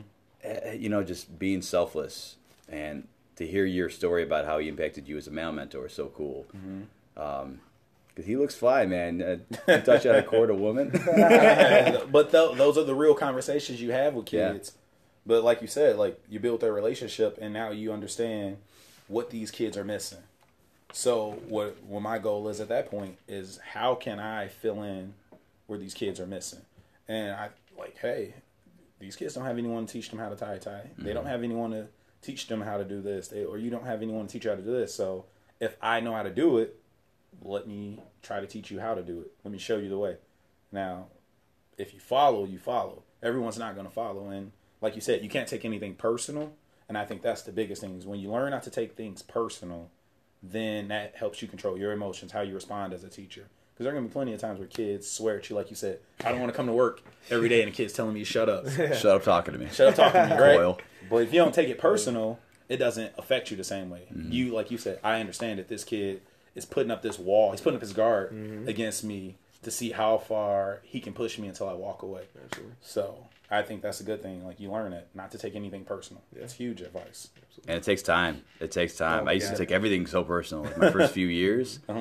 just being selfless. And to hear your story about how he impacted you as a male mentor is so cool. Because he looks fly, man. Touch out a court a woman. But those are the real conversations you have with kids. Yeah. But like you said, you built that relationship, and now you understand what these kids are missing. So what my goal is at that point is how can I fill in where these kids are missing? And hey, these kids don't have anyone to teach them how to tie a tie. They don't have anyone to teach them how to do this. Or you don't have anyone to teach you how to do this. So if I know how to do it, let me try to teach you how to do it. Let me show you the way. Now, if you follow, you follow. Everyone's not going to follow. And like you said, you can't take anything personal. And I think that's the biggest thing is when you learn not to take things personal, then that helps you control your emotions, how you respond as a teacher. Because there are going to be plenty of times where kids swear at you, like you said, I don't want to come to work every day, and the kid's telling me to shut up. Shut up talking to me. Shut up talking to me, right? Coil. But if you don't take it personal, it doesn't affect you the same way. You, like you said, I understand that this kid is putting up this wall. He's putting up his guard against me to see how far he can push me until I walk away. Absolutely. So I think that's a good thing. You learn it, not to take anything personal. Yeah. That's huge advice. And it takes time. I used to take everything so personal. My first few years,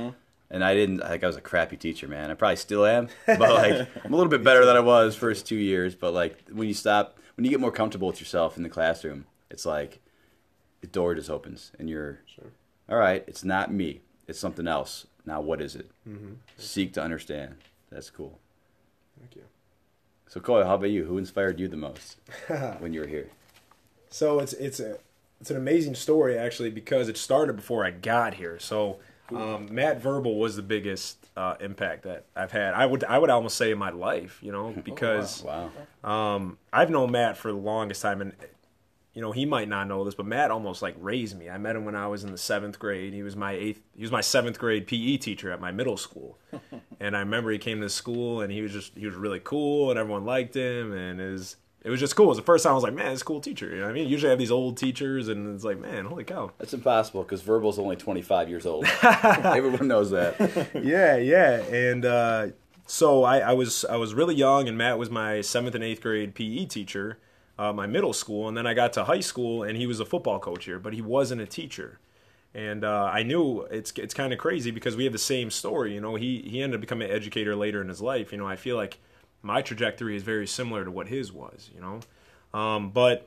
And I think I was a crappy teacher, man. I probably still am, but like I'm a little bit better than I was first 2 years. But like when you get more comfortable with yourself in the classroom, it's like the door just opens and you're, all right, it's not me. It's something else. Now what is it? Mm-hmm. Seek to understand. That's cool. Thank you. So Coyle, how about you? Who inspired you the most when you were here? So it's an amazing story, actually, because it started before I got here. So Matt Verbal was the biggest impact that I've had. I would almost say in my life, because I've known Matt for the longest time, and he might not know this, but Matt almost like raised me. I met him when I was in the 7th grade. He was my 7th grade PE teacher at my middle school. And I remember he came to school and he was really cool and everyone liked him, and it was just cool. It was the first time I was like, man, it's a cool teacher. You know what I mean? Usually I have these old teachers and it's like, man, holy cow. That's impossible because Verbal's only 25 years old. Everyone knows that. Yeah. And so I was really young, and Matt was my 7th and 8th grade PE teacher. My middle school, and then I got to high school, and he was a football coach here, but he wasn't a teacher. And I knew it's kind of crazy because we have the same story. He ended up becoming an educator later in his life. I feel like my trajectory is very similar to what his was. But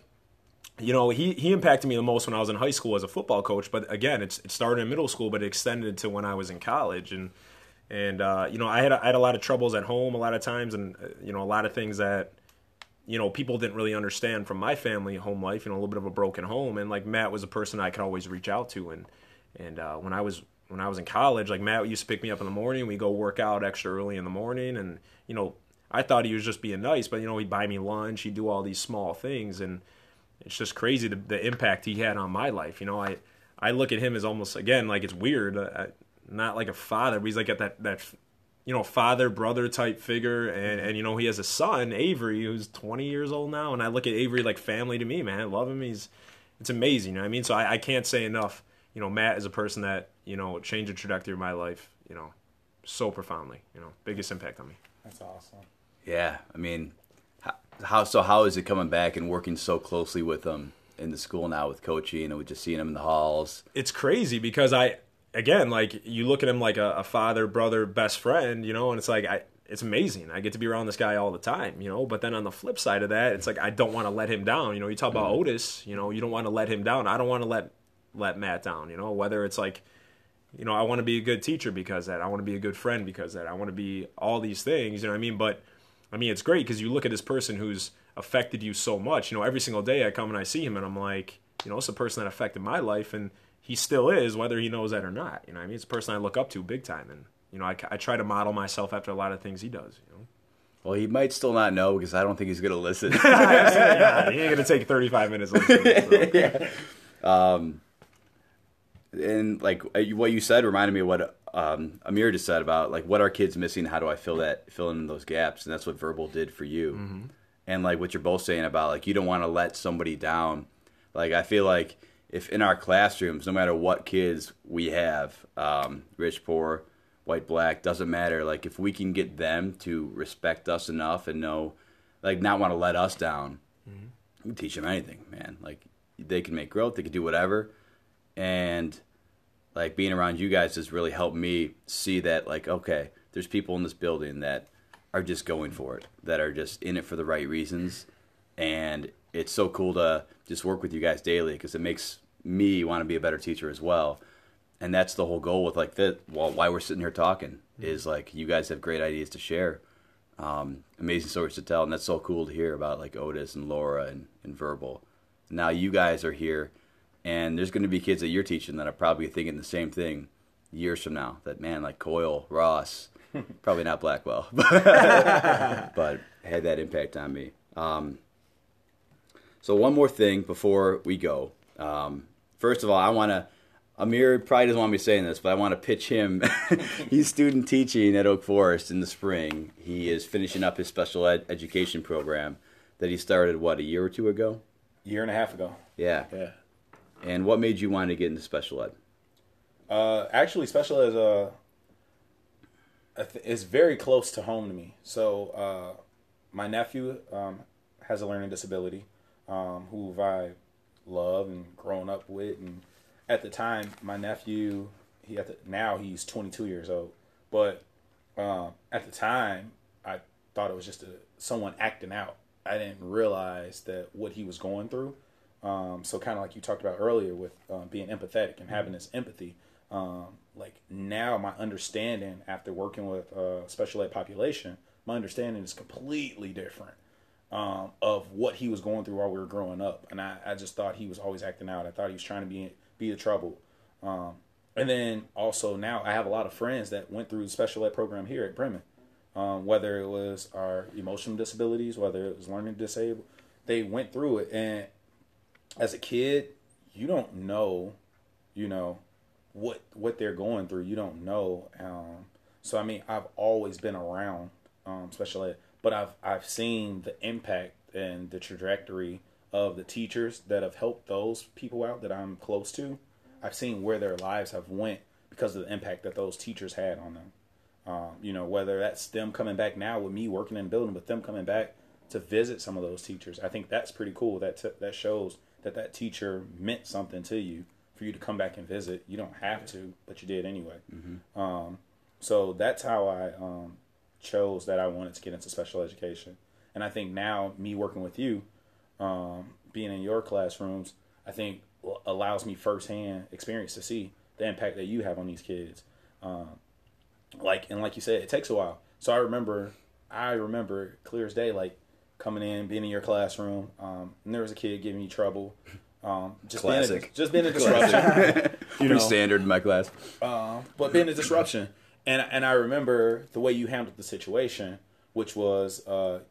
he impacted me the most when I was in high school as a football coach. But again, it started in middle school, but it extended to when I was in college. And I had a lot of troubles at home a lot of times, and a lot of things that people didn't really understand from my family home life, a little bit of a broken home. And like Matt was a person I could always reach out to. And when I was in college, like Matt used to pick me up in the morning. We go work out extra early in the morning. And, I thought he was just being nice, but, he'd buy me lunch. He'd do all these small things. And it's just crazy the impact he had on my life. I look at him as almost, again, like it's weird, not like a father, but he's like at that father brother type figure, and he has a son, Avery, who's 20 years old now, and I look at Avery like family to me, man. I love him. It's amazing, what I mean? So I can't say enough. Matt is a person that changed the trajectory of my life, so profoundly. Biggest impact on me. That's awesome. Yeah, I mean, how is it coming back and working so closely with them in the school now with coaching and with just seeing them in the halls? It's crazy because again, like you look at him like a father, brother, best friend, and it's like it's amazing. I get to be around this guy all the time, But then on the flip side of that, it's like I don't want to let him down. You talk about Otis, you don't want to let him down. I don't want to let Matt down. Whether it's like, I want to be a good teacher because of that. I want to be a good friend because of that. I want to be all these things. You know what I mean? But I mean, it's great because you look at this person who's affected you so much. Every single day I come and I see him and I'm like, it's a person that affected my life, and he still is, whether he knows that or not. I mean, it's a person I look up to big time, and I try to model myself after a lot of things he does. Well, he might still not know because I don't think he's going to listen. Yeah, he ain't going to take 35 minutes listening. Yeah. And like what you said reminded me of what Amir just said about like what are kids missing? How do I fill in those gaps? And that's what Verbal did for you. Mm-hmm. And like what you're both saying about like you don't want to let somebody down. Like I feel like if in our classrooms, no matter what kids we have, rich, poor, white, black, doesn't matter. Like if we can get them to respect us enough and know, like not want to let us down, we can teach them anything, man. Like they can make growth, they can do whatever. And like being around you guys has really helped me see that like, okay, there's people in this building that are just going for it, that are just in it for the right reasons. And it's so cool to just work with you guys daily because it makes me want to be a better teacher as well. And that's the whole goal with like that. Well, why we're sitting here talking is like you guys have great ideas to share, amazing stories to tell, and that's so cool to hear about like Otis and Laura and Verbal. Now you guys are here, and there's going to be kids that you're teaching that are probably thinking the same thing years from now. That man like Coyle, Ross, probably not Blackwell, but had that impact on me. So one more thing before we go. First of all, Amir probably doesn't want me saying this, but I want to pitch him. He's student teaching at Oak Forest in the spring. He is finishing up his special education program that he started, a year or two ago? Year and a half ago. Yeah. And what made you want to get into special ed? Actually, special ed is very close to home to me. So my nephew has a learning disability, who I love and grown up with. And at the time, my nephew now he's 22 years old. But at the time, I thought it was just someone acting out. I didn't realize that what he was going through. So kind of like you talked about earlier with being empathetic and having this empathy. Like now my understanding after working with special ed population, my understanding is completely different of what he was going through while we were growing up. And I just thought he was always acting out. I thought he was trying to be the trouble. And then also now I have a lot of friends that went through the special ed program here at Bremen. Whether it was our emotional disabilities, whether it was learning disabled, they went through it. And as a kid, you don't know, what they're going through. You don't know. So I mean, I've always been around special ed, but I've seen the impact and the trajectory of the teachers that have helped those people out that I'm close to. I've seen where their lives have went because of the impact that those teachers had on them. Whether that's them coming back now with me working in the building, but them coming back to visit some of those teachers. I think that's pretty cool. That shows that teacher meant something to you for you to come back and visit. You don't have to, but you did anyway. Mm-hmm. So that's how I chose that I wanted to get into special education. And I think now me working with you, being in your classrooms, I think allows me firsthand experience to see the impact that you have on these kids. Like you said, it takes a while. So I remember clear as day, like coming in, being in your classroom, and there was a kid giving me trouble. Just Classic. Being a disruption. Pretty standard in my class. But being a disruption. And I remember the way you handled the situation, which was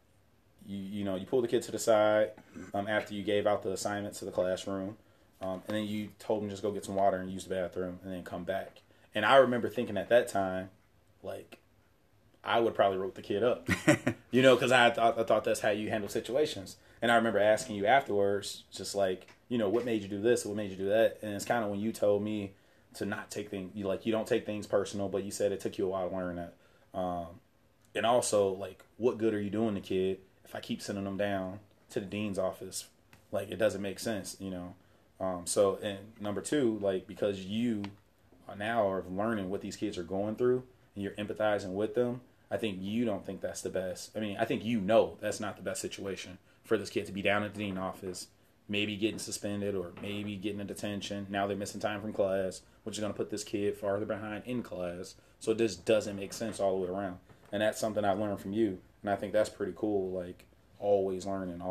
you pulled the kid to the side after you gave out the assignments to the classroom, and then you told him just go get some water and use the bathroom and then come back. And I remember thinking at that time, like, I would probably wrote the kid up, because I thought that's how you handle situations. And I remember asking you afterwards, just like, what made you do this? What made you do that? And it's kind of when you told me to not take things, you don't take things personal, but you said it took you a while to learn that. And also, like, what good are you doing the kid if I keep sending them down to the dean's office? Like, it doesn't make sense, So, and number two, like, because you now are learning what these kids are going through and you're empathizing with them, I think you don't think that's the best. I mean, I think that's not the best situation for this kid to be down at the dean's office, maybe getting suspended or maybe getting a detention. Now they're missing time from class, which is going to put this kid farther behind in class. So this doesn't make sense all the way around. And that's something I've learned from you. And I think that's pretty cool, like, always learning.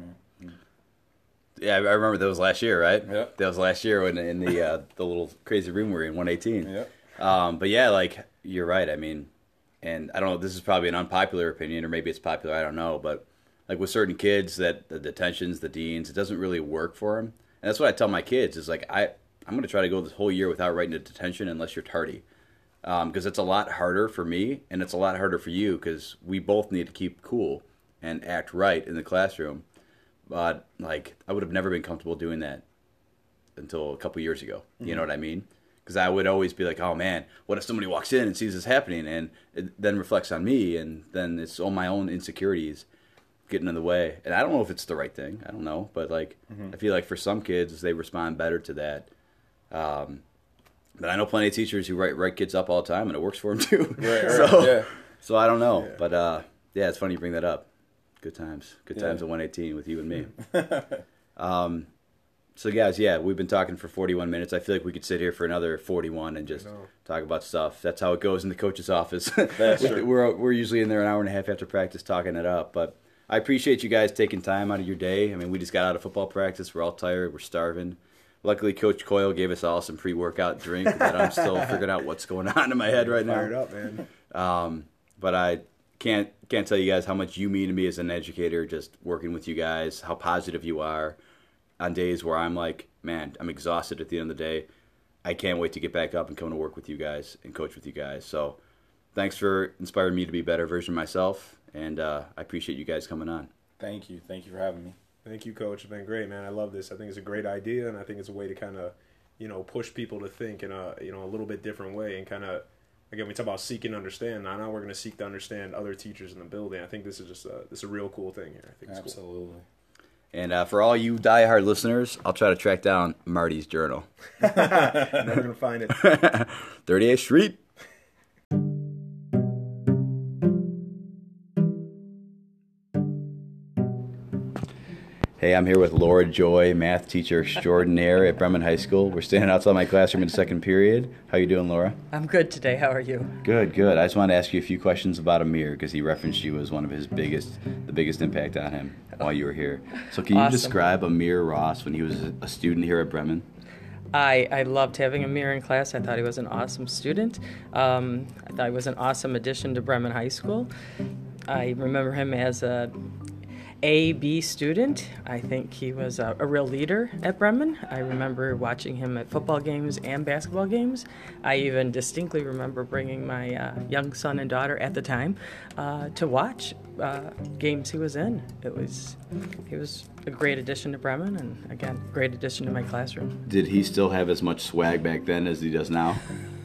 Yeah, I remember that was last year, right? Yep. That was last year when in the little crazy room we were in, 118. Yep. But yeah, like, you're right. I mean, and I don't know, this is probably an unpopular opinion, or maybe it's popular, I don't know, but like with certain kids, that the detentions, the deans, it doesn't really work for them. And that's what I tell my kids is like, I'm going to try to go this whole year without writing a detention unless you're tardy. Because it's a lot harder for me and it's a lot harder for you because we both need to keep cool and act right in the classroom. But like, I would have never been comfortable doing that until a couple years ago. You know what I mean? Because I would always be like, oh man, what if somebody walks in and sees this happening, and it then reflects on me, and then it's all my own insecurities getting in the way. And I don't know if it's the right thing. I don't know. But like, I feel like for some kids, they respond better to that. But I know plenty of teachers who write kids up all the time, and it works for them too. Right. So I don't know. Yeah. But yeah, it's funny you bring that up. Good times. Good times at 118 with you and me. So guys, yeah, we've been talking for 41 minutes. I feel like we could sit here for another 41 and just talk about stuff. That's how it goes in the coach's office. That's true. We're usually in there an hour and a half after practice talking it up. But I appreciate you guys taking time out of your day. I mean, we just got out of football practice. We're all tired. We're starving. Luckily, Coach Coyle gave us all some pre-workout drink that I'm still figuring out what's going on in my head right now. Fired up, man. But I can't tell you guys how much you mean to me as an educator, just working with you guys, how positive you are on days where I'm like, man, I'm exhausted at the end of the day. I can't wait to get back up and come to work with you guys and coach with you guys. So thanks for inspiring me to be a better version of myself, and I appreciate you guys coming on. Thank you. Thank you for having me. Thank you, Coach. It's been great, man. I love this. I think it's a great idea, and I think it's a way to kind of, push people to think in a, a little bit different way, and kind of, again, we talk about seek and understand. Now we're going to seek to understand other teachers in the building. I think this is just a real cool thing here. I think it's absolutely. Cool. And for all you diehard listeners, I'll try to track down Marty's journal. Never going to find it. 38th Street. Hey, I'm here with Laura Joy, math teacher extraordinaire at Bremen High School. We're standing outside my classroom in second period. How you doing, Laura? I'm good today. How are you? Good, good. I just wanted to ask you a few questions about Amir because he referenced you as one of the biggest impact on him while you were here. So can you describe Amir Ross when he was a student here at Bremen? I loved having Amir in class. I thought he was an awesome student. I thought he was an awesome addition to Bremen High School. I remember him as a A-B student. I think he was a real leader at Bremen. I remember watching him at football games and basketball games. I even distinctly remember bringing my young son and daughter at the time to watch games he was in. He was a great addition to Bremen, and again, great addition to my classroom. Did he still have as much swag back then as he does now?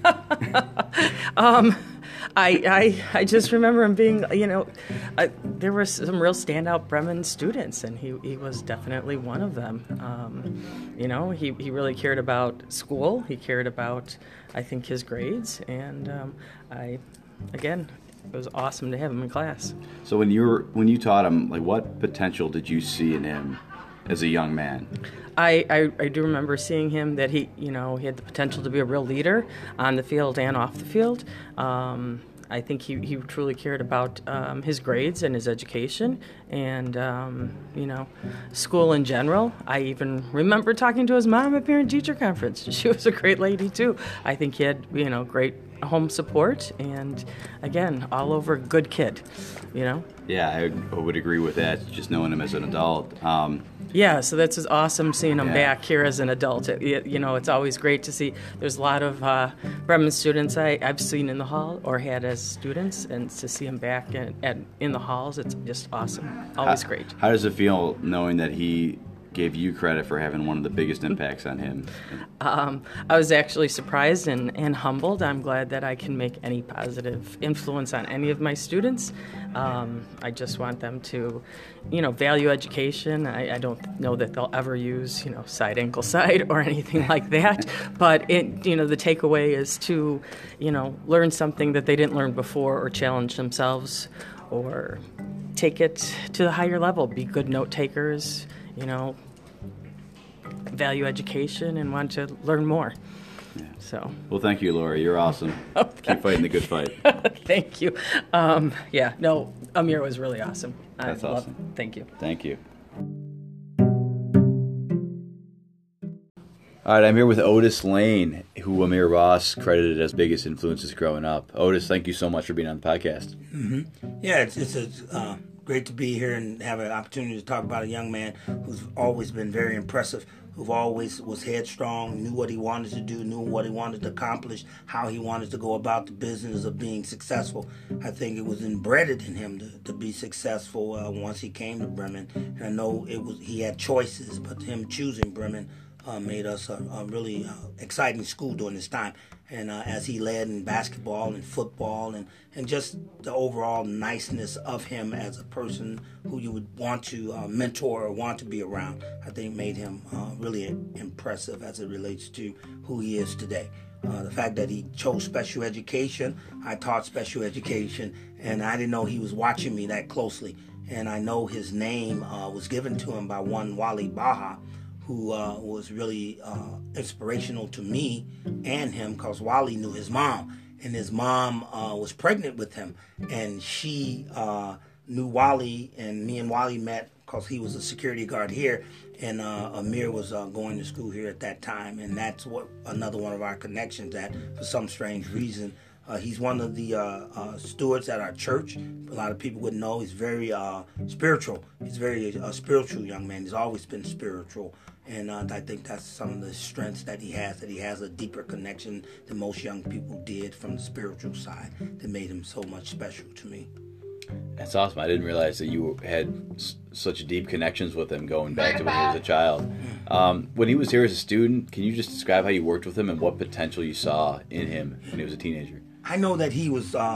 I just remember him being, there were some real standout Bremen students, and he was definitely one of them. He really cared about school. He cared about, I think, his grades, and it was awesome to have him in class. So when you taught him, like, what potential did you see in him as a young man? I do remember seeing him that he had the potential to be a real leader on the field and off the field. I think he truly cared about his grades and his education and, school in general. I even remember talking to his mom at parent-teacher conference. She was a great lady, too. I think he had, great home support and, again, all over good kid, Yeah, I would agree with that, just knowing him as an adult. Yeah, so that's awesome seeing him back here as an adult. It's always great to see. There's a lot of Bremen students I've seen in the hall or had as students, and to see him back in the halls, it's just awesome. Always great. How does it feel knowing that he gave you credit for having one of the biggest impacts on him? I was actually surprised and humbled. I'm glad that I can make any positive influence on any of my students. I just want them to, value education. I don't know that they'll ever use, side ankle side or anything like that. But the takeaway is to, learn something that they didn't learn before or challenge themselves or take it to the higher level. Be good note takers. Value education and want to learn more. Yeah. So. Well, thank you, Laura. You're awesome. Keep fighting the good fight. Thank you. Amir was really awesome. That's awesome. Thank you. Thank you. All right, I'm here with Otis Lane, who Amir Ross credited as biggest influences growing up. Otis, thank you so much for being on the podcast. Mm-hmm. Yeah, it's great to be here and have an opportunity to talk about a young man who's always been very impressive, who always was headstrong, knew what he wanted to do, knew what he wanted to accomplish, how he wanted to go about the business of being successful. I think it was embedded in him to be successful once he came to Bremen. And I know he had choices, but him choosing Bremen made us a really exciting school during this time. And as he led in basketball and football and just the overall niceness of him as a person who you would want to mentor or want to be around, I think made him really impressive as it relates to who he is today. The fact that he chose special education, I taught special education, and I didn't know he was watching me that closely. And I know his name was given to him by one Wally Baha, who was really inspirational to me and him, because Wally knew his mom, and his mom was pregnant with him, and she knew Wally, and me and Wally met because he was a security guard here, and Amir was going to school here at that time, and that's another one of our connections that, for some strange reason, he's one of the stewards at our church. A lot of people would know he's very spiritual. He's very spiritual young man. He's always been spiritual. And I think that's some of the strengths that he has a deeper connection than most young people did from the spiritual side that made him so much special to me. That's awesome. I didn't realize that you had such deep connections with him going back to when he was a child. When he was here as a student, can you just describe how you worked with him and what potential you saw in him when he was a teenager? I know that he was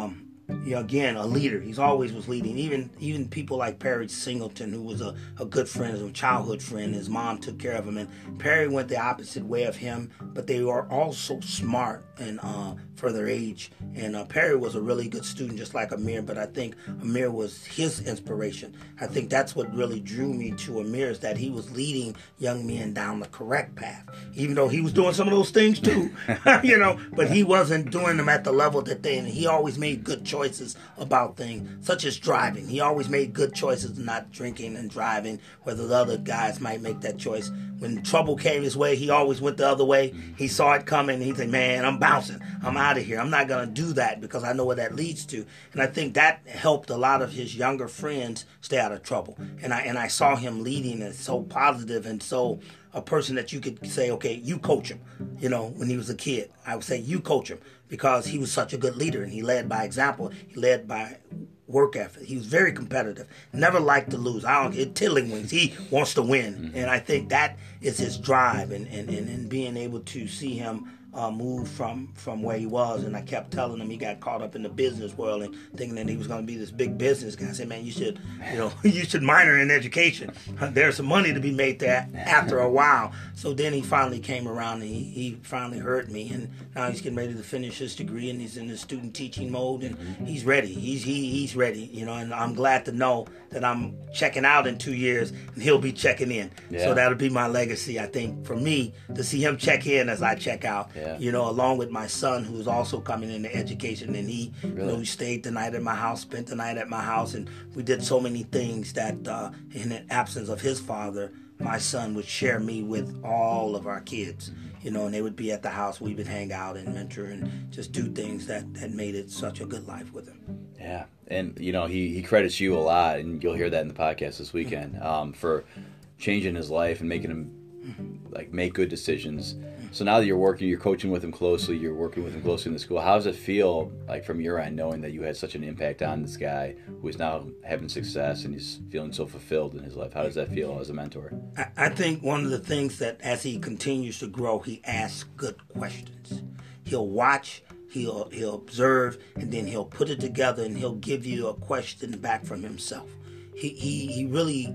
again, a leader. He's always was leading. Even people like Perry Singleton, who was a good friend, a childhood friend. His mom took care of him, and Perry went the opposite way of him. But they were also smart and for their age. And Perry was a really good student, just like Amir. But I think Amir was his inspiration. I think that's what really drew me to Amir, is that he was leading young men down the correct path, even though he was doing some of those things too, But he wasn't doing them at the level that they. And he always made good choices about things, such as driving. He always made good choices, not drinking and driving, whether the other guys might make that choice. When trouble came his way, he always went the other way. He saw it coming, and he said, man, I'm bouncing. I'm out of here. I'm not going to do that because I know what that leads to. And I think that helped a lot of his younger friends stay out of trouble. And I saw him leading and so positive and so a person that you could say, okay, you coach him. When he was a kid, I would say you coach him because he was such a good leader, and he led by example. He led by work ethic. He was very competitive. Never liked to lose. I don't get tiddlywinks. He wants to win. And I think that is his drive and being able to see him move from where he was. And I kept telling him he got caught up in the business world and thinking that he was going to be this big business guy. I said, man, you should minor in education. There's some money to be made there after a while. So then he finally came around and he finally heard me, and now he's getting ready to finish his degree, and he's in the student teaching mode, and he's ready. He's ready, and I'm glad to know that I'm checking out in 2 years and he'll be checking in. Yeah. So that'll be my legacy, I think, for me, to see him check in as I check out. Yeah. Along with my son, who's also coming into education, and he, he stayed the night at my house, spent the night at my house, and we did so many things that, in the absence of his father, my son would share me with all of our kids, and they would be at the house. We would hang out and mentor and just do things that made it such a good life with him. Yeah, and he credits you a lot, and you'll hear that in the podcast this weekend, for changing his life and making him make good decisions. So now that you're coaching with him closely, you're working with him closely in the school, how does it feel from your end, knowing that you had such an impact on this guy who is now having success and he's feeling so fulfilled in his life? How does that feel as a mentor? I think one of the things that as he continues to grow, he asks good questions. He'll watch, he'll observe, and then he'll put it together, and he'll give you a question back from himself. He really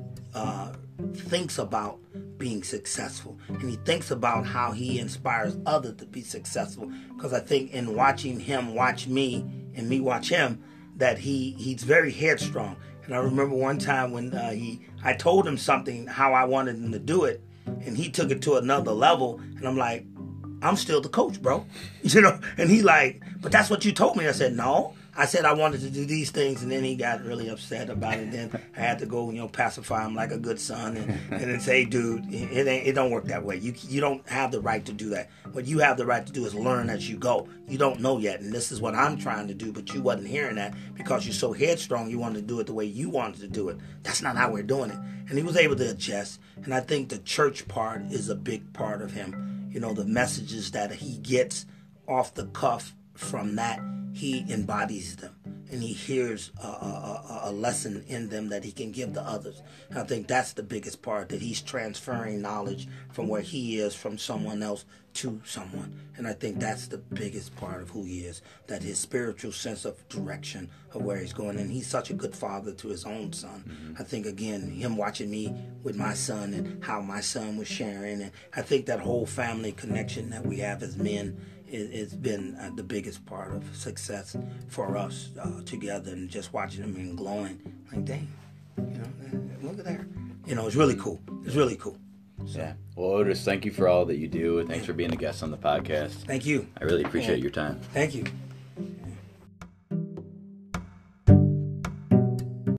thinks about being successful, and he thinks about how he inspires others to be successful, because I think in watching him watch me and me watch him, that he's very headstrong. And I remember one time when I told him something, how I wanted him to do it, and he took it to another level, and I'm like, I'm still the coach, bro. And he like, but that's what you told me. I said, no. I said I wanted to do these things, and then he got really upset about it. Then I had to go, pacify him like a good son, and then say, dude, it don't work that way. You don't have the right to do that. What you have the right to do is learn as you go. You don't know yet, and this is what I'm trying to do, but you wasn't hearing that because you're so headstrong. You wanted to do it the way you wanted to do it. That's not how we're doing it. And he was able to adjust, and I think the church part is a big part of him. The messages that he gets off the cuff from that, he embodies them, and he hears a lesson in them that he can give to others. And I think that's the biggest part, that he's transferring knowledge from where he is from someone else to someone. And I think that's the biggest part of who he is, that his spiritual sense of direction of where he's going. And he's such a good father to his own son. Mm-hmm. I think, again, him watching me with my son and how my son was sharing, and I think that whole family connection that we have as men, it's been the biggest part of success for us together, and just watching them and glowing like, dang, look at there. It's really cool. It's really cool. So. Yeah. Well, Otis, thank you for all that you do. Thanks for being a guest on the podcast. Thank you. I really appreciate your time. Thank you.